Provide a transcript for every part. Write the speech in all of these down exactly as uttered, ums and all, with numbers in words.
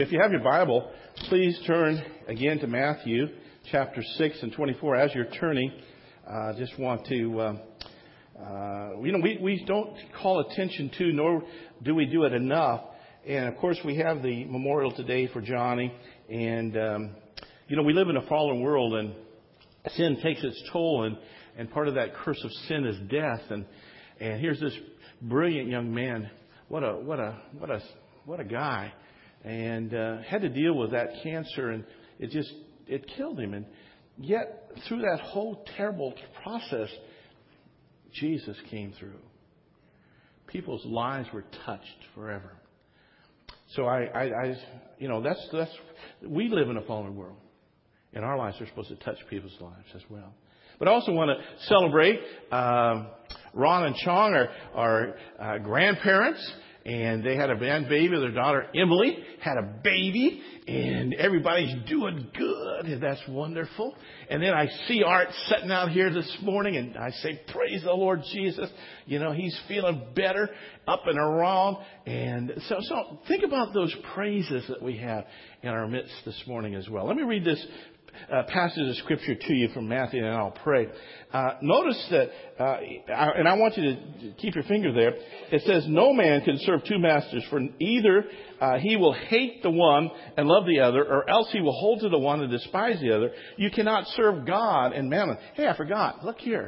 If you have your Bible, please turn again to Matthew chapter six and twenty-four. As you're turning, I uh, just want to, uh, uh, you know, we, we don't call attention to, nor do we do it enough. And of course, we have the memorial today for Johnny. And, um, you know, we live in a fallen world, and sin takes its toll. And, and part of that curse of sin is death. And, and here's this brilliant young man. What a, what a, what a, what a guy. And uh, had to deal with that cancer, and it just, it killed him. And yet, through that whole terrible process, Jesus came through. People's lives were touched forever. So I, I, I you know, that's, that's, we live in a fallen world, and our lives are supposed to touch people's lives as well. But I also want to celebrate, um, Ron and Chong are, are uh, grandparents. And they had a grandbaby. Their daughter, Emily, had a baby. And everybody's doing good. And that's wonderful. And then I see Art sitting out here this morning. And I say, praise the Lord Jesus. You know, he's feeling better, up and around. And so, so think about those praises that we have in our midst this morning as well. Let me read this Uh, passage of Scripture to you from Matthew, and I'll pray. Uh, notice that, uh, I, and I want you to keep your finger there. It says, no man can serve two masters, for either uh, he will hate the one and love the other, or else he will hold to the one and despise the other. You cannot serve God and mammon. Hey, I forgot. Look here.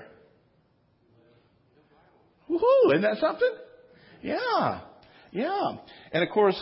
Woohoo! Isn't that something? Yeah. Yeah. And of course,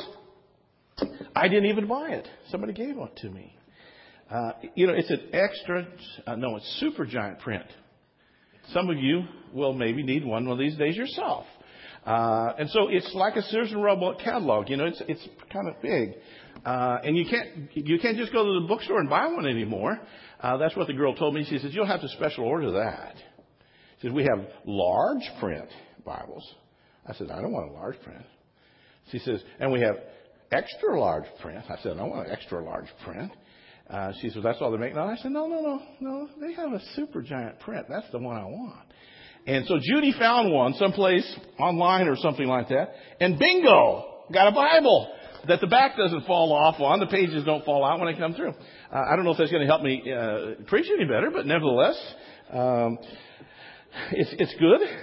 I didn't even buy it. Somebody gave it to me. Uh, you know, it's an extra, uh, no, it's super giant print. Some of you will maybe need one of these days yourself. Uh, and so it's like a Sears and Roebuck catalog. You know, it's it's kind of big. Uh, and you can't you can't just go to the bookstore and buy one anymore. Uh, that's what the girl told me. She says, you'll have to special order that. She says, we have large print Bibles. I said, I don't want a large print. She says, and we have extra large print. I said, I want an extra large print. Uh, she said, that's all they make now? I said, no, no, no, no. They have a super giant print. That's the one I want. And so Judy found one someplace online or something like that. And bingo, got a Bible that the back doesn't fall off on. The pages don't fall out when they come through. Uh, I don't know if that's going to help me uh, preach any better, but nevertheless, um, it's, it's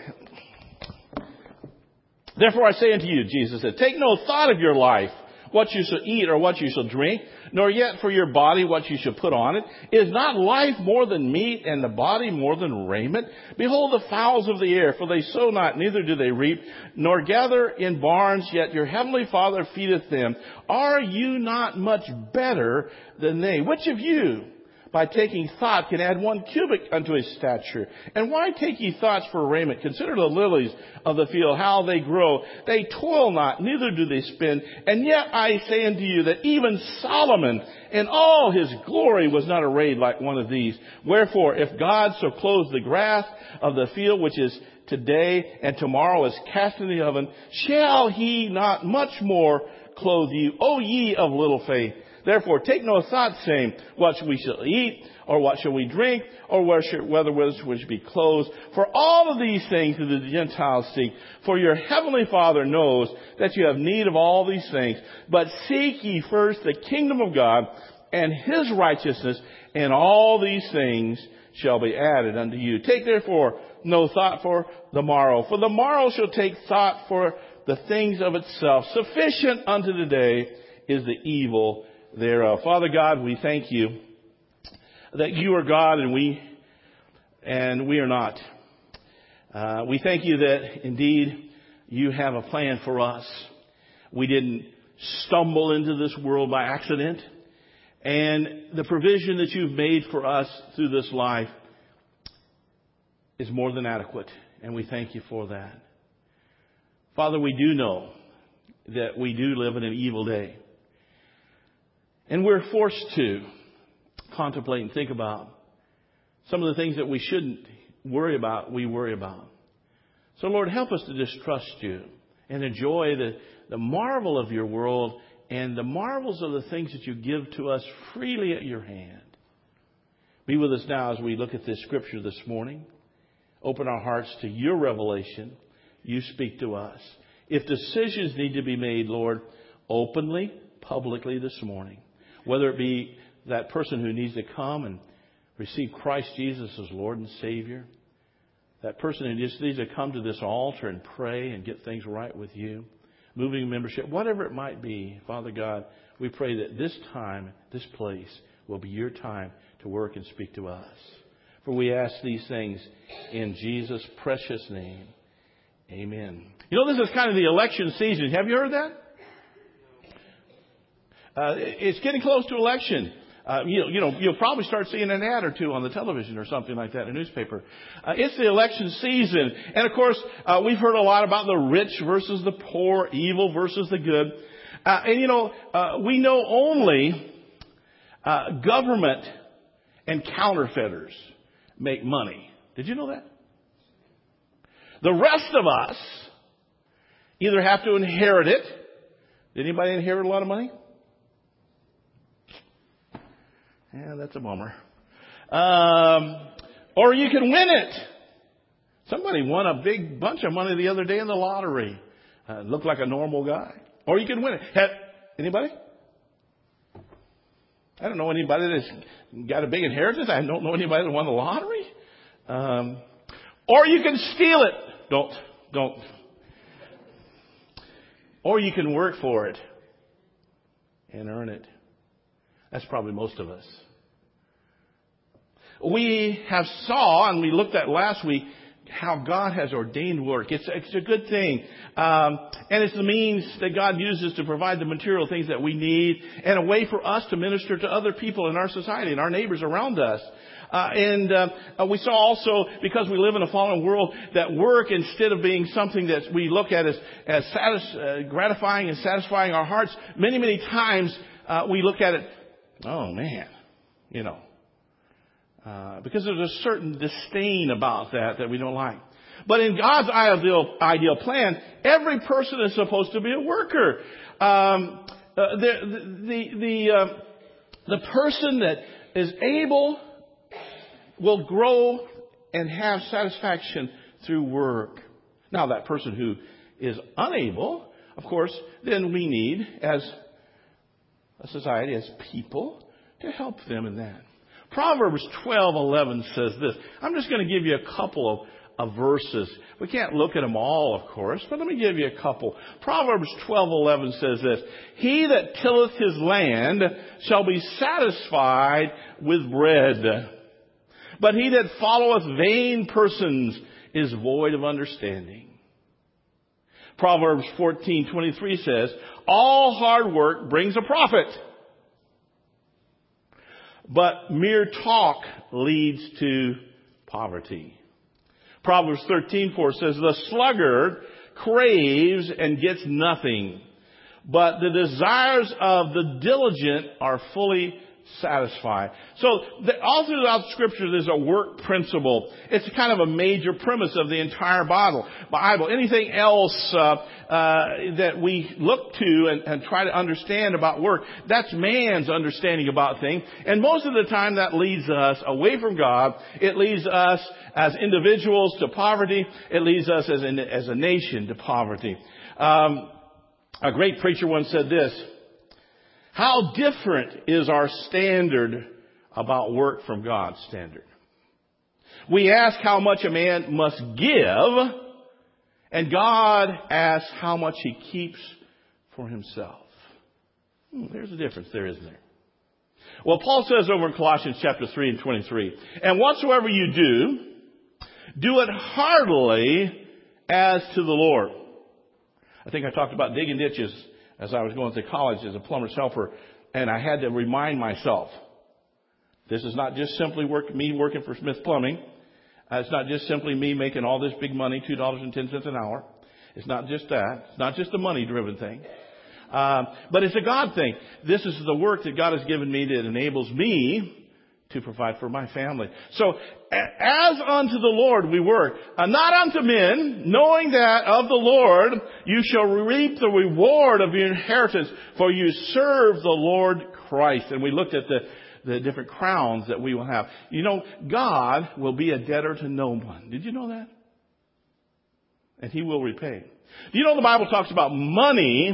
good. Therefore I say unto you, Jesus said, take no thought of your life, what you shall eat or what you shall drink, nor yet for your body what you shall put on it. Is not life more than meat, and the body more than raiment? Behold the fowls of the air, for they sow not, neither do they reap, nor gather in barns, yet your heavenly Father feedeth them. Are you not much better than they? Which of you, by taking thought, can add one cubit unto his stature? And why take ye thoughts for raiment? Consider the lilies of the field, how they grow. They toil not, neither do they spin. And yet I say unto you that even Solomon in all his glory was not arrayed like one of these. Wherefore, if God so clothes the grass of the field, which is today and tomorrow is cast in the oven, shall he not much more clothe you, O ye of little faith? Therefore, take no thought, saying, what shall we shall eat, or what shall we drink, or whether we shall be clothed? For all of these things do the Gentiles seek. For your heavenly Father knows that you have need of all these things. But seek ye first the kingdom of God and his righteousness, and all these things shall be added unto you. Take therefore no thought for the morrow, for the morrow shall take thought for the things of itself. Sufficient unto the day is the evil thereof. Father God, we thank you that you are God and we and we are not. Uh, we thank you that indeed you have a plan for us. We didn't stumble into this world by accident. And the provision that you've made for us through this life is more than adequate. And we thank you for that. Father, we do know that we do live in an evil day. And we're forced to contemplate and think about some of the things that we shouldn't worry about, we worry about. So, Lord, help us to just trust you and enjoy the, the marvel of your world and the marvels of the things that you give to us freely at your hand. Be with us now as we look at this scripture this morning. Open our hearts to your revelation. You speak to us. If decisions need to be made, Lord, openly, publicly this morning. Whether it be that person who needs to come and receive Christ Jesus as Lord and Savior. That person who just needs to come to this altar and pray and get things right with you. Moving membership, whatever it might be. Father God, we pray that this time, this place will be your time to work and speak to us. For we ask these things in Jesus' precious name. Amen. You know, this is kind of the election season. Have you heard that? Uh, it's getting close to election. Uh, you know, you know, you'll probably start seeing an ad or two on the television or something like that in a newspaper. Uh, it's the election season. And of course, uh, we've heard a lot about the rich versus the poor, evil versus the good. Uh, and you know, uh, we know only uh, government and counterfeiters make money. Did you know that? The rest of us either have to inherit it. Did anybody inherit a lot of money? Yeah, that's a bummer. Um, or you can win it. Somebody won a big bunch of money the other day in the lottery. Uh, looked like a normal guy. Or you can win it. Have, anybody? I don't know anybody that's got a big inheritance. I don't know anybody that won the lottery. Um, or you can steal it. Don't, don't. Or you can work for it and earn it. That's probably most of us. We have saw, and we looked at last week, how God has ordained work. It's, it's a good thing. Um, and it's the means that God uses to provide the material things that we need and a way for us to minister to other people in our society and our neighbors around us. Uh, and uh, we saw also, because we live in a fallen world, that work, instead of being something that we look at as, as satis- uh, gratifying and satisfying our hearts, many, many times uh, we look at it, oh man, you know, uh, because there's a certain disdain about that that we don't like. But in God's ideal, ideal plan, every person is supposed to be a worker. Um, uh, the the the, uh, the person that is able will grow and have satisfaction through work. Now, that person who is unable, of course, then we need, as a society, as people, to help them in that. Proverbs twelve eleven says this. I'm just going to give you a couple of, of verses. We can't look at them all, of course, but let me give you a couple. Proverbs twelve eleven says this. He that tilleth his land shall be satisfied with bread. But he that followeth vain persons is void of understanding. Proverbs fourteen twenty-three says, all hard work brings a profit, but mere talk leads to poverty. Proverbs thirteen four says, the sluggard craves and gets nothing, but the desires of the diligent are fully satisfied. So the, all throughout Scripture, there's a work principle. It's kind of a major premise of the entire Bible. Bible. Anything else uh, uh, that we look to and, and try to understand about work, that's man's understanding about things. And most of the time, that leads us away from God. It leads us as individuals to poverty. It leads us as, in, as a nation to poverty. Um, a great preacher once said this. How different is our standard about work from God's standard? We ask how much a man must give, and God asks how much he keeps for himself. Hmm, there's a difference there, isn't there? Well, Paul says over in Colossians chapter three and twenty-three, and whatsoever you do, do it heartily as to the Lord. I think I talked about digging ditches as I was going to college as a plumber's helper, and I had to remind myself, this is not just simply work, me working for Smith Plumbing. Uh, it's not just simply me making all this big money, two dollars and ten cents an hour. It's not just that. It's not just a money-driven thing. Um, but it's a God thing. This is the work that God has given me that enables me to provide for my family. So, as unto the Lord we work, uh, not unto men, knowing that of the Lord you shall reap the reward of your inheritance, for you serve the Lord Christ. And we looked at the, the different crowns that we will have. You know, God will be a debtor to no one. Did you know that? And He will repay. Do you know the Bible talks about money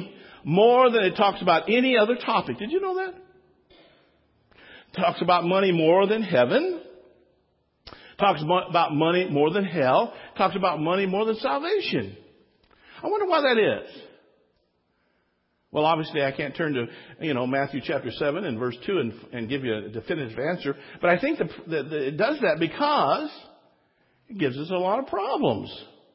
more than it talks about any other topic. Did you know that? It talks about money more than heaven. Talks about money more than hell. Talks about money more than salvation. I wonder why that is. Well, obviously I can't turn to, you know, Matthew chapter seven and verse two and, and give you a definitive answer. But I think the, the, the, it does that because it gives us a lot of problems.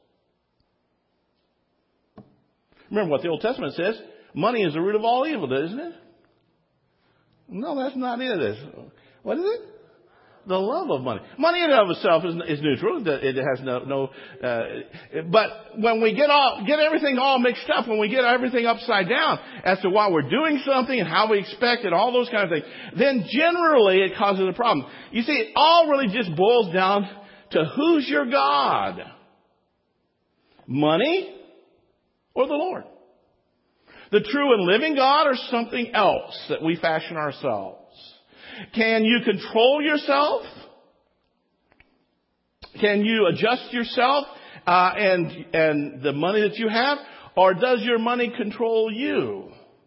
Remember what the Old Testament says. Money is the root of all evil, isn't it? No, that's not it. What is it? The love of money. Money in and of itself is, is neutral. It has no, no uh, but when we get all, get everything all mixed up, when we get everything upside down as to why we're doing something and how we expect it, all those kind of things, then generally it causes a problem. You see, it all really just boils down to who's your God? Money or the Lord? The true and living God or something else that we fashion ourselves? Can you control yourself? Can you adjust yourself uh, and and the money that you have? Or does your money control you?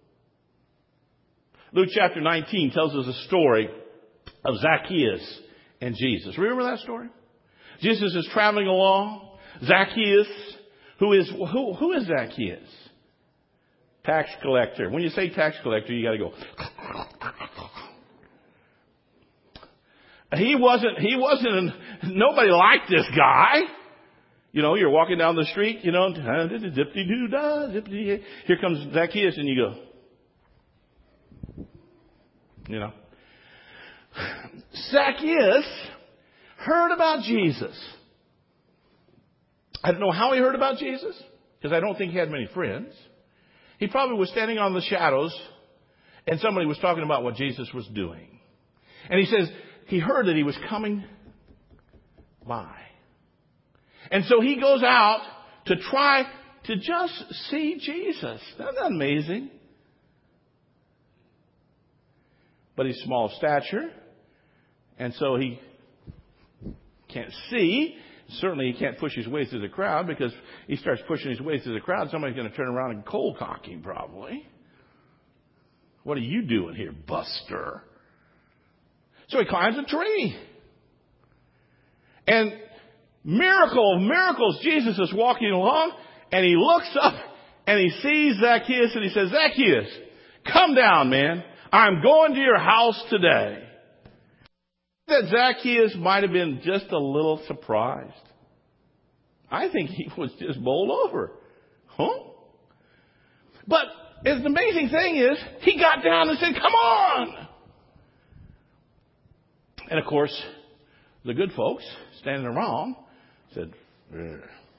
Luke chapter nineteen tells us a story of Zacchaeus and Jesus. Remember that story? Jesus is traveling along. Zacchaeus, who is who, who is Zacchaeus? Tax collector. When you say tax collector, you got to go. He wasn't, he wasn't, nobody liked this guy. You know, you're walking down the street, you know, zippity-doo-dah, zippity. Here comes Zacchaeus and you go, you know. Zacchaeus heard about Jesus. I don't know how he heard about Jesus, because I don't think he had many friends. He probably was standing on the shadows and somebody was talking about what Jesus was doing. And he says, he heard that he was coming by. And so he goes out to try to just see Jesus. Isn't that amazing? But he's small of stature. And so he can't see. Certainly he can't push his way through the crowd, because he starts pushing his way through the crowd, somebody's going to turn around and cold cock him probably. What are you doing here, buster? So he climbs a tree. And miracle of miracles, Jesus is walking along and he looks up and he sees Zacchaeus and he says, Zacchaeus, come down, man. I'm going to your house today. That Zacchaeus might have been just a little surprised. I think he was just bowled over. Huh? But the amazing thing is, he got down and said, come on. And of course, the good folks standing around said, yeah,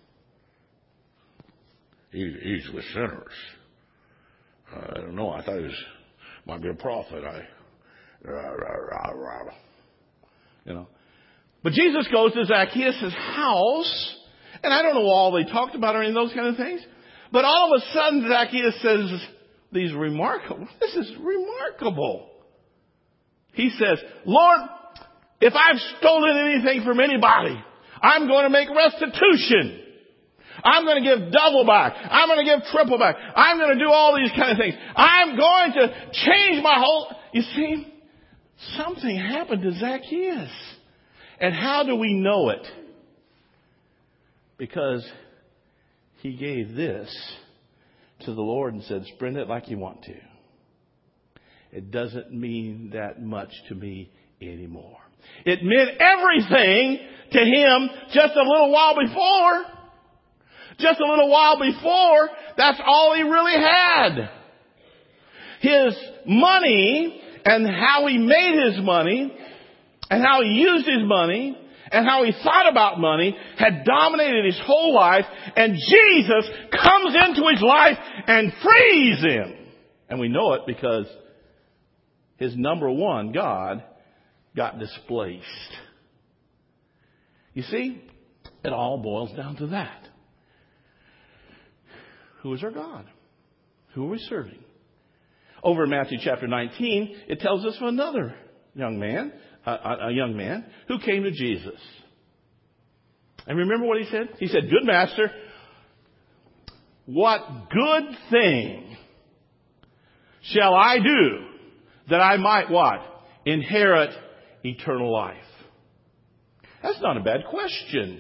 he, he's with sinners. Uh, I don't know. I thought he was, might be a prophet. I, rah, rah, rah, rah. You know. But Jesus goes to Zacchaeus' house, and I don't know all they talked about or any of those kind of things. But all of a sudden, Zacchaeus says these remarkable, this is remarkable. He says, Lord, if I've stolen anything from anybody, I'm going to make restitution. I'm going to give double back. I'm going to give triple back. I'm going to do all these kind of things. I'm going to change my whole... You see, something happened to Zacchaeus. And how do we know it? Because he gave this to the Lord and said, spend it like you want to. It doesn't mean that much to me anymore. It meant everything to him just a little while before. Just a little while before, that's all he really had. His money and how he made his money and how he used his money and how he thought about money had dominated his whole life. And Jesus comes into his life and frees him. And we know it because his number one, God, got displaced. You see, it all boils down to that. Who is our God? Who are we serving? Over in Matthew chapter nineteen, it tells us of another young man, a, a young man who came to Jesus. And remember what he said? He said, good master, what good thing shall I do that I might what? Inherit eternal life. That's not a bad question.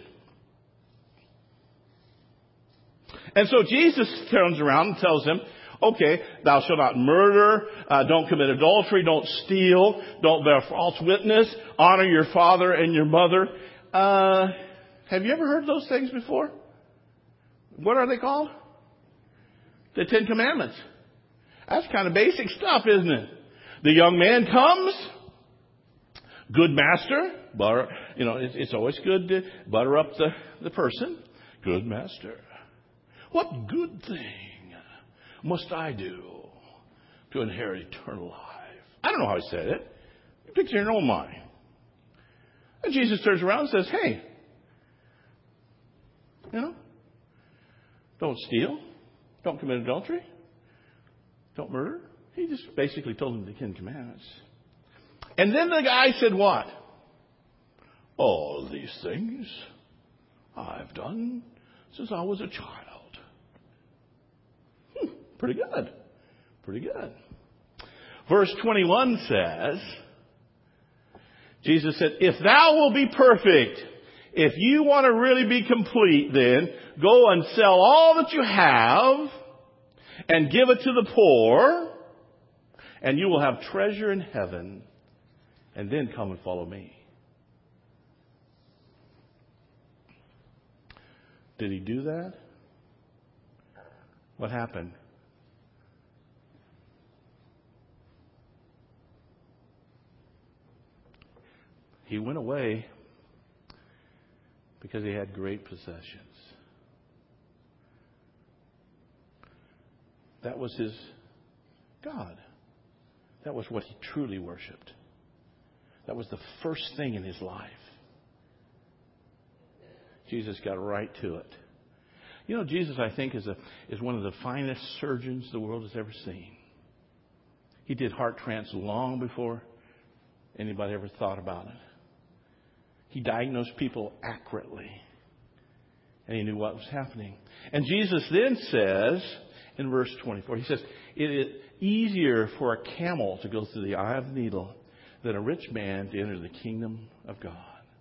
And so Jesus turns around and tells him, okay, thou shalt not murder, uh, don't commit adultery, don't steal, don't bear false witness, honor your father and your mother. Uh, have you ever heard those things before? What are they called? The Ten Commandments. That's kind of basic stuff, isn't it? The young man comes. Good master. Butter, you know, it's, it's always good to butter up the, the person. Good master. What good thing must I do to inherit eternal life? I don't know how he said it. You picture in your own mind. And Jesus turns around and says, hey, you know, don't steal. Don't commit adultery. Don't murder. He just basically told him the Ten Commandments. And then the guy said what? All these things I've done since I was a child. Hmm, pretty good. Pretty good. Verse twenty-one says, Jesus said, if thou will be perfect, if you want to really be complete, then go and sell all that you have and give it to the poor, and you will have treasure in heaven, and then come and follow me. Did he do that? What happened? He went away because he had great possessions. That was his God. That was what he truly worshipped. That was the first thing in his life. Jesus got right to it. You know, Jesus, I think, is a is one of the finest surgeons the world has ever seen. He did heart trans long before anybody ever thought about it. He diagnosed people accurately. And he knew what was happening. And Jesus then says, in verse twenty-four, he says, it is easier for a camel to go through the eye of the needle than a rich man to enter the kingdom of God.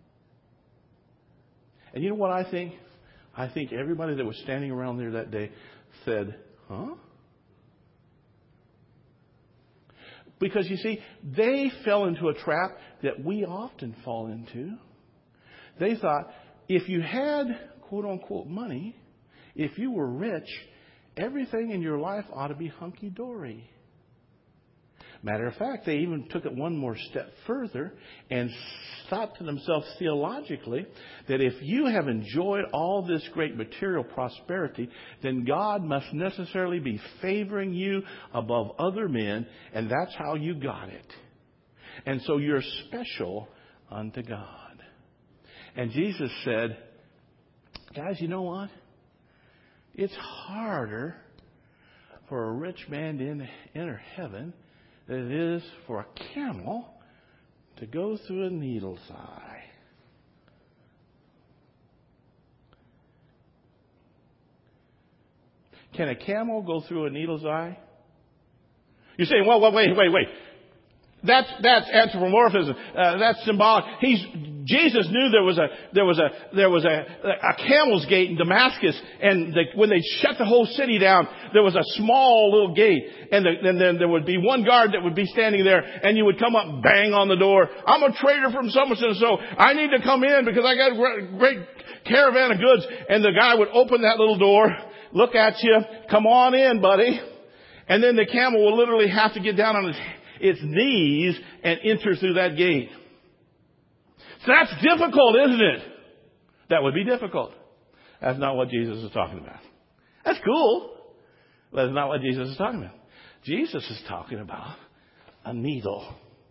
And you know what I think? I think everybody that was standing around there that day said, huh? Because you see, they fell into a trap that we often fall into. They thought, if you had, quote unquote, money, if you were rich, everything in your life ought to be hunky-dory. Matter of fact, they even took it one more step further and thought to themselves theologically that if you have enjoyed all this great material prosperity, then God must necessarily be favoring you above other men, and that's how you got it. And so you're special unto God. And Jesus said, guys, you know what? It's harder for a rich man to enter heaven than it is for a camel to go through a needle's eye. Can a camel go through a needle's eye? You're saying, well, well wait, wait, wait. That's that's anthropomorphism. Uh, that's symbolic. He's Jesus knew there was a there was a there was a, a camel's gate in Damascus, and the, when they shut the whole city down, there was a small little gate, and the, then then there would be one guard that would be standing there, and you would come up, and bang on the door. I'm a trader from so much and so. I need to come in because I got a great caravan of goods, and the guy would open that little door, look at you, come on in, buddy, and then the camel will literally have to get down on his its knees and enter through that gate. So that's difficult, isn't it? That would be difficult. That's not what Jesus is talking about. That's cool. But that's not what Jesus is talking about. Jesus is talking about a needle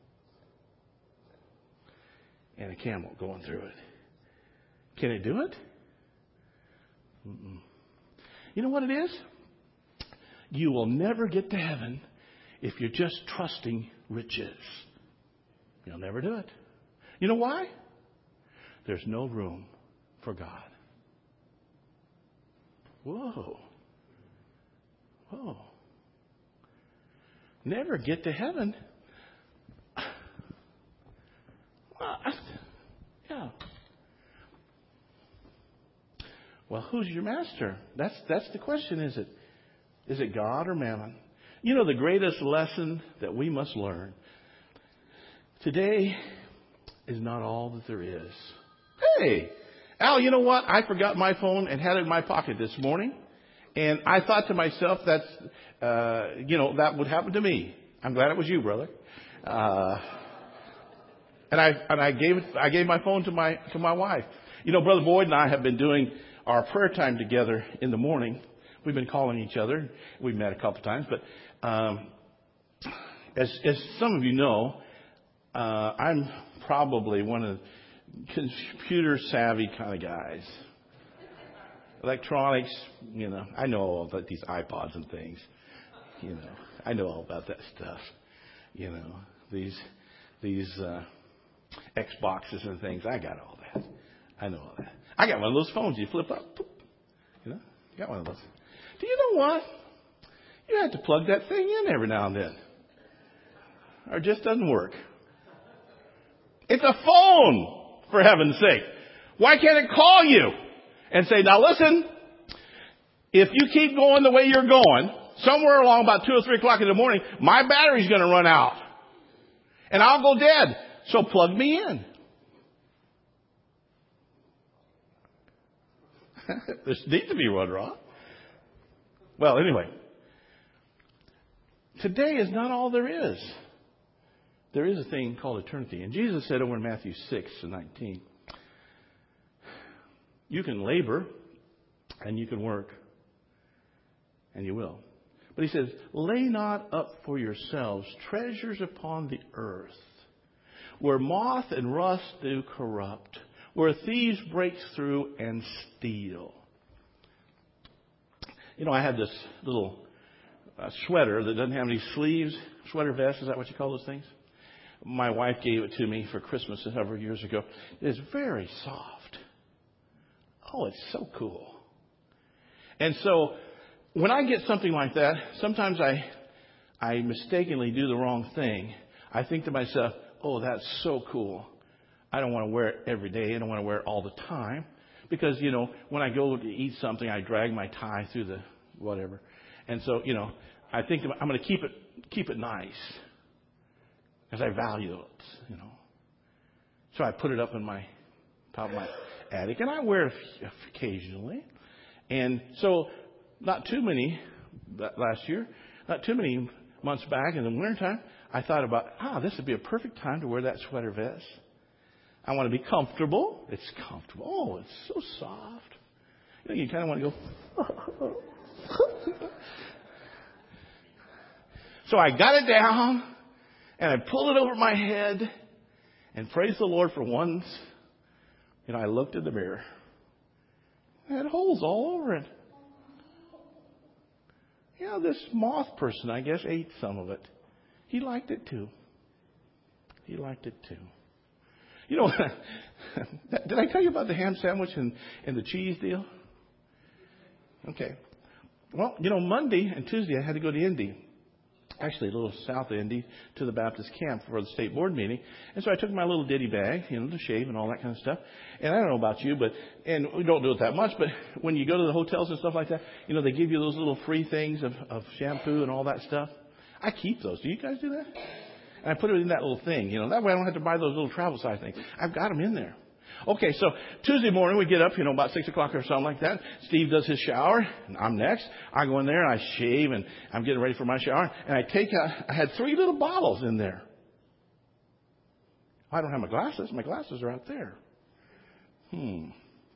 and a camel going through it. Can it do it? Mm-mm. You know what it is? You will never get to heaven if you're just trusting riches. You'll never do it. You know why? There's no room for God. Whoa. Whoa. never get to heaven. Well, I, yeah. Well, who's your master? That's that's the question, is it? Is it God or mammon? You know, the greatest lesson that we must learn today is not all that there is. Hey, Al, you know what? I forgot my phone and had it in my pocket this morning. And I thought to myself, that's, uh, you know, that would happen to me. I'm glad it was you, brother. Uh, and I, and I gave it, I gave my phone to my, to my wife. You know, Brother Boyd and I have been doing our prayer time together in the morning. We've been calling each other. We've met a couple times, but, um, as, as some of you know, uh, I'm probably one of the computer savvy kind of guys. Electronics, you know, I know all about these iPods and things. You know, I know all about that stuff. You know, these these uh, Xboxes and things. I got all that. I know all that. I got one of those phones you flip up. Poop, you know, got one of those. Do you know what? You have to plug that thing in every now and then, or it just doesn't work. It's a phone, for heaven's sake. Why can't it call you and say, now listen, if you keep going the way you're going, somewhere along about two or three o'clock in the morning, my battery's going to run out. And I'll go dead. So plug me in. There needs to be one, Ron. Well, anyway. Today is not all there is. There is a thing called eternity. And Jesus said over in Matthew six and nineteen, you can labor and you can work, and you will. But he says, lay not up for yourselves treasures upon the earth, where moth and rust do corrupt, where thieves break through and steal. You know, I had this little uh, sweater that doesn't have any sleeves, sweater vest, is that what you call those things? My wife gave it to me for Christmas several years ago. It is very soft. Oh, it's so cool. And so when I get something like that, sometimes I I mistakenly do the wrong thing. I think to myself, oh, that's so cool. I don't want to wear it every day. I don't want to wear it all the time. Because, you know, when I go to eat something, I drag my tie through the whatever. And so, you know, I think I'm going to keep it keep it nice. Because I value it, you know. So I put it up in my top of my attic, and I wear it occasionally. And so, not too many last year, not too many months back in the wintertime, I thought about, ah, this would be a perfect time to wear that sweater vest. I want to be comfortable. It's comfortable. Oh, it's so soft. You know, you kind of want to go. So I got it down. And I pulled it over my head, and praise the Lord for once, you know, I looked in the mirror. It had holes all over it. You know, this moth person, I guess, ate some of it. He liked it too. He liked it too. You know, did I tell you about the ham sandwich and, and the cheese deal? Okay. Well, you know, Monday and Tuesday I had to go to Indy. Actually, a little south of Indy, to the Baptist camp for the state board meeting. And so I took my little ditty bag, you know, to shave and all that kind of stuff. And I don't know about you, but, and we don't do it that much, but when you go to the hotels and stuff like that, you know, they give you those little free things of, of shampoo and all that stuff. I keep those. Do you guys do that? And I put it in that little thing, you know, that way I don't have to buy those little travel size things. I've got them in there. Okay, so Tuesday morning we get up, you know, about six o'clock or something like that. Steve does his shower, and I'm next. I go in there and I shave, and I'm getting ready for my shower. And I take a, I had three little bottles in there. I don't have my glasses. My glasses are out there. Hmm.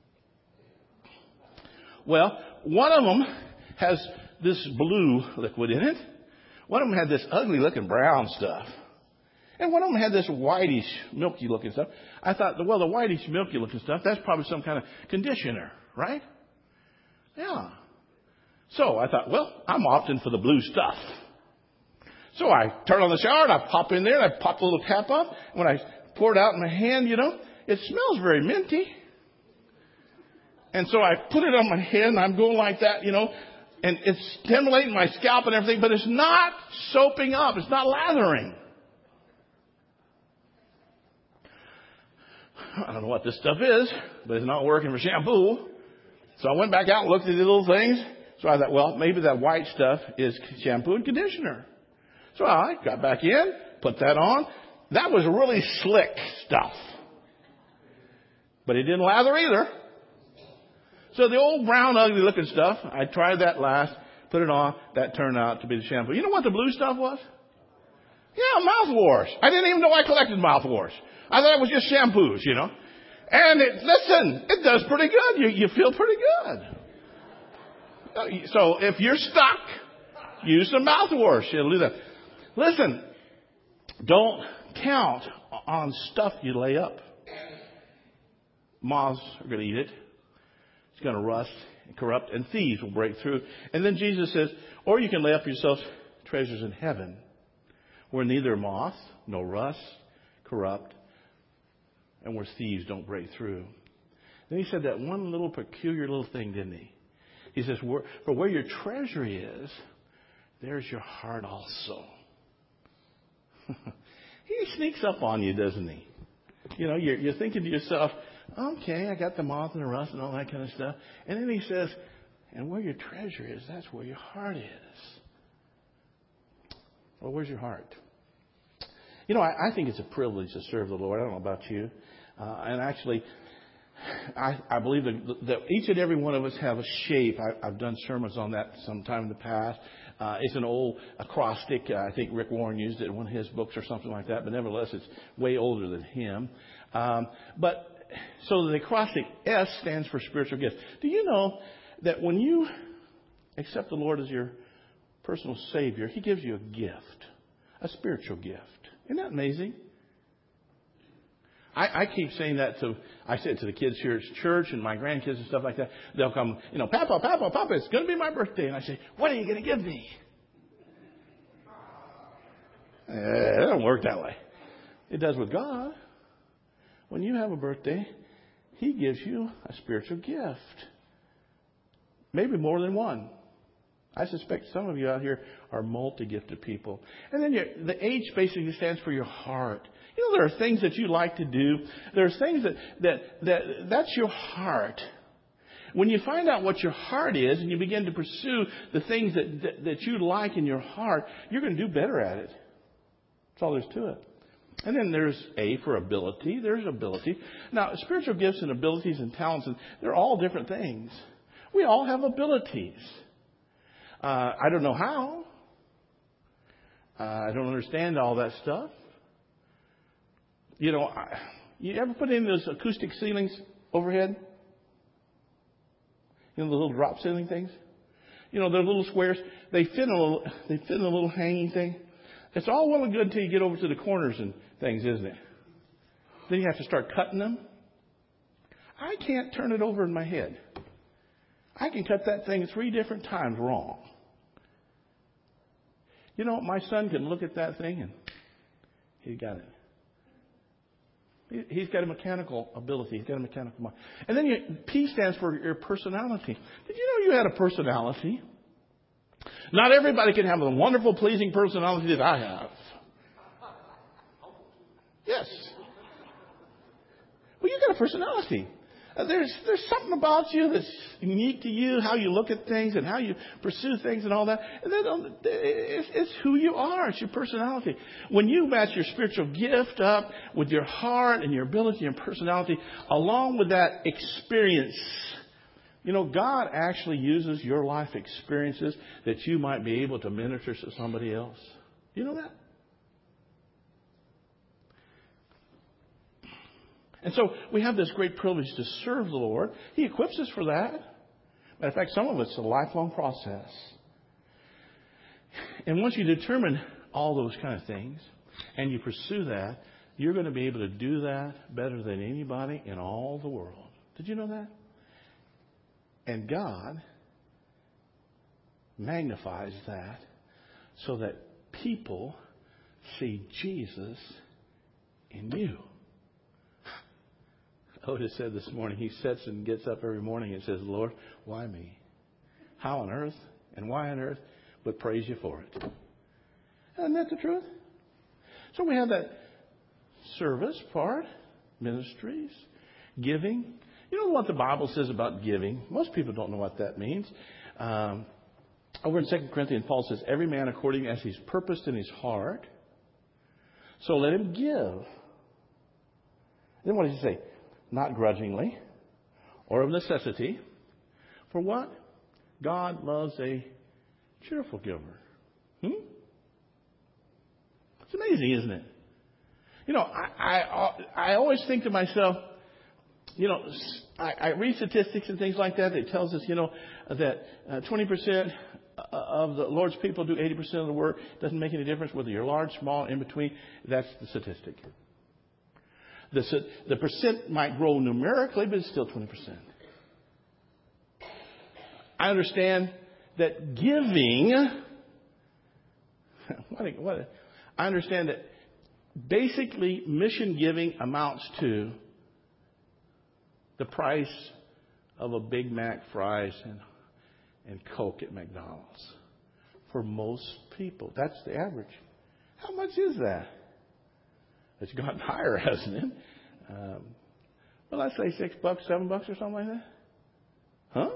Well, one of them has this blue liquid in it. One of them had this ugly looking brown stuff. And one of them had this whitish, milky looking stuff. I thought, well, the whitish, milky looking stuff, that's probably some kind of conditioner, right? Yeah. So I thought, well, I'm opting for the blue stuff. So I turn on the shower and I pop in there and I pop the little cap up. When I pour it out in my hand, you know, it smells very minty. And so I put it on my head and I'm going like that, you know, And it's stimulating my scalp and everything, but it's not soaping up. It's not lathering. I don't know what this stuff is, but it's not working for shampoo. So I went back out and looked at the little things. So I thought, well, maybe that white stuff is shampoo and conditioner. So I got back in, put that on. That was really slick stuff. But it didn't lather either. So the old brown, ugly looking stuff, I tried that last, put it on. That turned out to be the shampoo. You know what the blue stuff was? Yeah, mouthwash. I didn't even know I collected mouthwash. I thought it was just shampoos, you know. And it, listen, it does pretty good. You, you feel pretty good. So if you're stuck, use some mouthwash. It'll do that. Listen, don't count on stuff you lay up. Moths are going to eat it. It's going to rust and corrupt, and thieves will break through. And then Jesus says, or you can lay up yourselves treasures in heaven, where neither moth nor rust corrupt, and where thieves don't break through. Then he said that one little peculiar little thing, didn't he? He says, for where your treasure is, there's your heart also. He sneaks up on you, doesn't he? You know, you're, you're thinking to yourself, okay, I got the moth and the rust and all that kind of stuff. And then he says, and where your treasure is, that's where your heart is. Well, where's your heart? You know, I, I think it's a privilege to serve the Lord. I don't know about you. Uh, and actually, I, I believe that, that each and every one of us have a shape. I, I've done sermons on that sometime in the past. Uh, it's an old acrostic. Uh, I think Rick Warren used it in one of his books or something like that. But nevertheless, it's way older than him. Um, but so the acrostic S stands for spiritual gifts. Do you know that when you accept the Lord as your personal Savior, He gives you a gift, a spiritual gift. Isn't that amazing? I, I keep saying that to, I say it to the kids here at church and my grandkids and stuff like that. They'll come, you know, Papa, Papa, Papa, it's going to be my birthday. And I say, what are you going to give me? Eh, it doesn't work that way. It does with God. When you have a birthday, He gives you a spiritual gift. Maybe more than one. I suspect some of you out here are multi-gifted people. And then your, the H basically stands for your heart. You know, there are things that you like to do. There's things that, that, that that's your heart. When you find out what your heart is and you begin to pursue the things that, that, that you like in your heart, you're going to do better at it. That's all there's to it. And then there's A for ability. There's ability. Now, spiritual gifts and abilities and talents, and they're all different things. We all have abilities. Uh, I don't know how. Uh, I don't understand all that stuff. You know, I, you ever put in those acoustic ceilings overhead? You know, the little drop ceiling things? You know, they're little squares. They fit in a little, they fit in a little hanging thing. It's all well and good until you get over to the corners and things, isn't it? Then you have to start cutting them. I can't turn it over in my head. I can cut that thing three different times wrong. You know, my son can look at that thing and he got it. He's got a mechanical ability. He's got a mechanical mind. And then you, P stands for your personality. Did you know you had a personality? Not everybody can have a wonderful, pleasing personality that I have. Yes. Well, you got a personality. Uh, there's there's something about you that's unique to you, how you look at things and how you pursue things and all that. And then it's, it's who you are. It's your personality. When you match your spiritual gift up with your heart and your ability and personality, along with that experience, you know, God actually uses your life experiences that you might be able to minister to somebody else. You know that? And so we have this great privilege to serve the Lord. He equips us for that. Matter of fact, some of it's a lifelong process. And once you determine all those kind of things and you pursue that, you're going to be able to do that better than anybody in all the world. Did you know that? And God magnifies that so that people see Jesus in you. Otis said this morning, he sits and gets up every morning and says, Lord, why me? How on earth And why on earth would praise you for it? Isn't that the truth? So we have that service part, ministries, giving. You know what the Bible says about giving? Most people don't know what that means. Um, over in Second Corinthians, Paul says, every man according as he's purposed in his heart, so let him give. Then what does he say? Not grudgingly or of necessity. For what? God loves a cheerful giver. Hmm? It's amazing, isn't it? You know, I, I, I always think to myself, you know, I, I read statistics and things like that. It tells us, you know, that uh, twenty percent of the Lord's people do eighty percent of the work. It doesn't make any difference whether you're large, small, in between. That's the statistic. The, the percent might grow numerically, but it's still twenty percent. I understand that giving, what, what, I understand that basically mission giving amounts to the price of a Big Mac, fries, and, and Coke at McDonald's. For most people, that's the average. How much is that? It's gotten higher, hasn't it? Um, well, I'd say six bucks, seven bucks or something like that. Huh?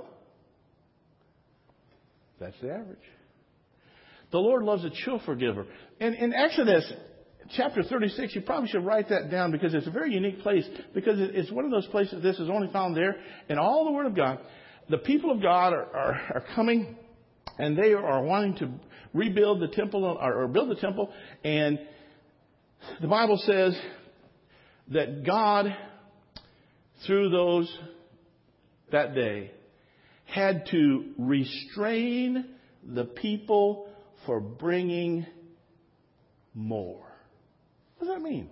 That's the average. The Lord loves a cheerful giver. And in Exodus chapter thirty-six, you probably should write that down because it's a very unique place. Because it's one of those places, this is only found there in all the Word of God. The people of God are, are, are coming and they are wanting to rebuild the temple or, or build the temple. And the Bible says that God, through those that day, had to restrain the people for bringing more. What does that mean?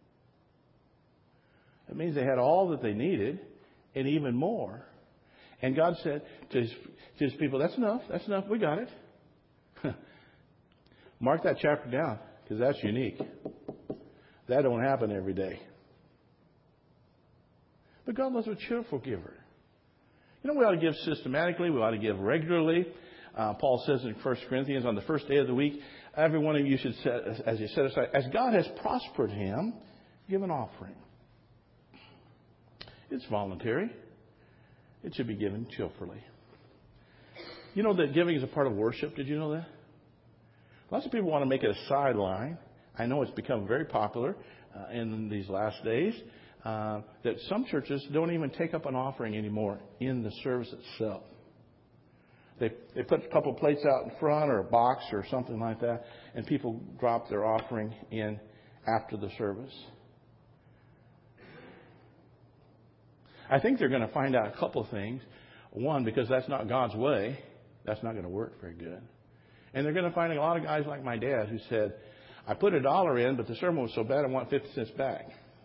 It means they had all that they needed and even more. And God said to his, to his people, that's enough. That's enough. We got it. Mark that chapter down because that's unique. That don't happen every day. But God loves a cheerful giver. You know, we ought to give systematically. We ought to give regularly. Uh, Paul says in First Corinthians, on the first day of the week, every one of you should set, as you set aside, as God has prospered him, give an offering. It's voluntary. It should be given cheerfully. You know that giving is a part of worship. Did you know that? Lots of people want to make it a sideline. I know it's become very popular uh, in these last days. Uh, that some churches don't even take up an offering anymore in the service itself. They they put a couple of plates out in front or a box or something like that, and people drop their offering in after the service. I think they're going to find out a couple of things. One, because that's not God's way, that's not going to work very good. And they're going to find a lot of guys like my dad who said, I put a dollar in, but the sermon was so bad I want fifty cents back.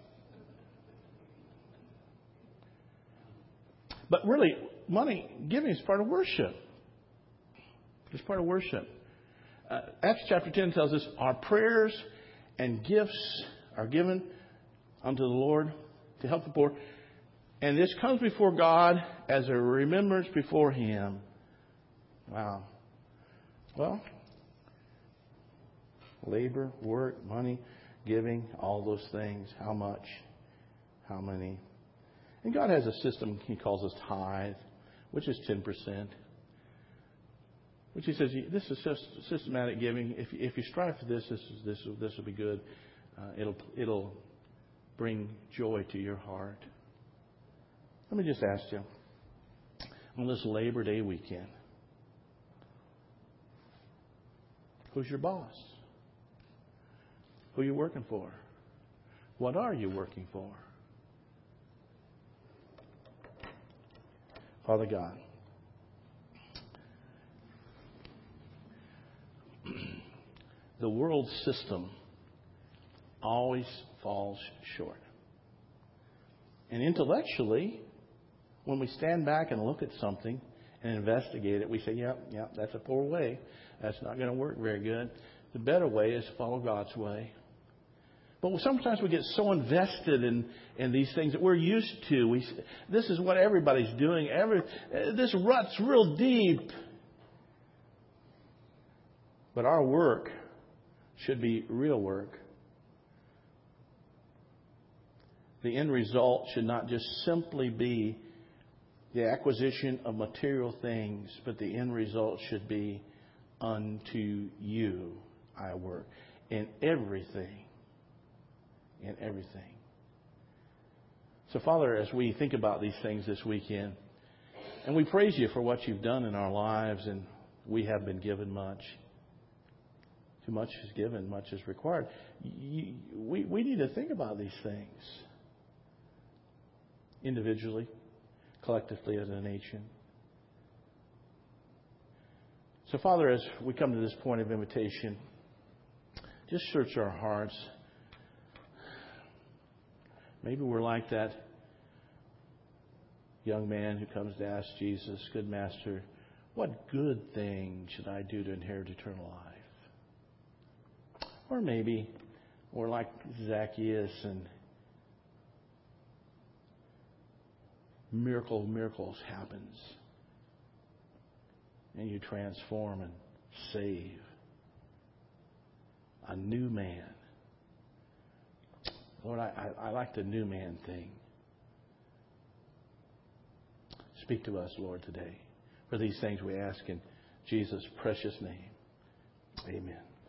But really, money giving is part of worship. It's part of worship. Uh, Acts chapter ten tells us our prayers and gifts are given unto the Lord to help the poor. And this comes before God as a remembrance before Him. Wow. Well, labor, work, money, giving, all those things. How much? How many? And God has a system He calls us tithe, which is ten percent. Which He says, this is systematic giving. If you, if you strive for this, this is, this will, this will be good. Uh, it'll it'll bring joy to your heart. Let me just ask you, on this Labor Day weekend, who's your boss? Who are you working for? What are you working for? Father God, the world system always falls short. And intellectually, when we stand back and look at something and investigate it, we say, yep, yep, that's a poor way. That's not going to work very good. The better way is to follow God's way. But sometimes we get so invested in, in these things that we're used to. We, this is what everybody's doing. Every, this rut's real deep. But our work should be real work. The end result should not just simply be the acquisition of material things, but the end result should be unto you I work. In everything. In everything. So, Father, as we think about these things this weekend, and we praise you for what you've done in our lives, and we have been given much. Too much is given, much is required. You, we, we need to think about these things individually, collectively as a nation. So, Father, as we come to this point of invitation, just search our hearts. Maybe we're like that young man who comes to ask Jesus, good Master, what good thing should I do to inherit eternal life? Or maybe we're like Zacchaeus and miracle of miracles happens. And you transform and save a new man. Lord, I, I, I like the new man thing. Speak to us, Lord, today. For these things we ask in Jesus' precious name. Amen.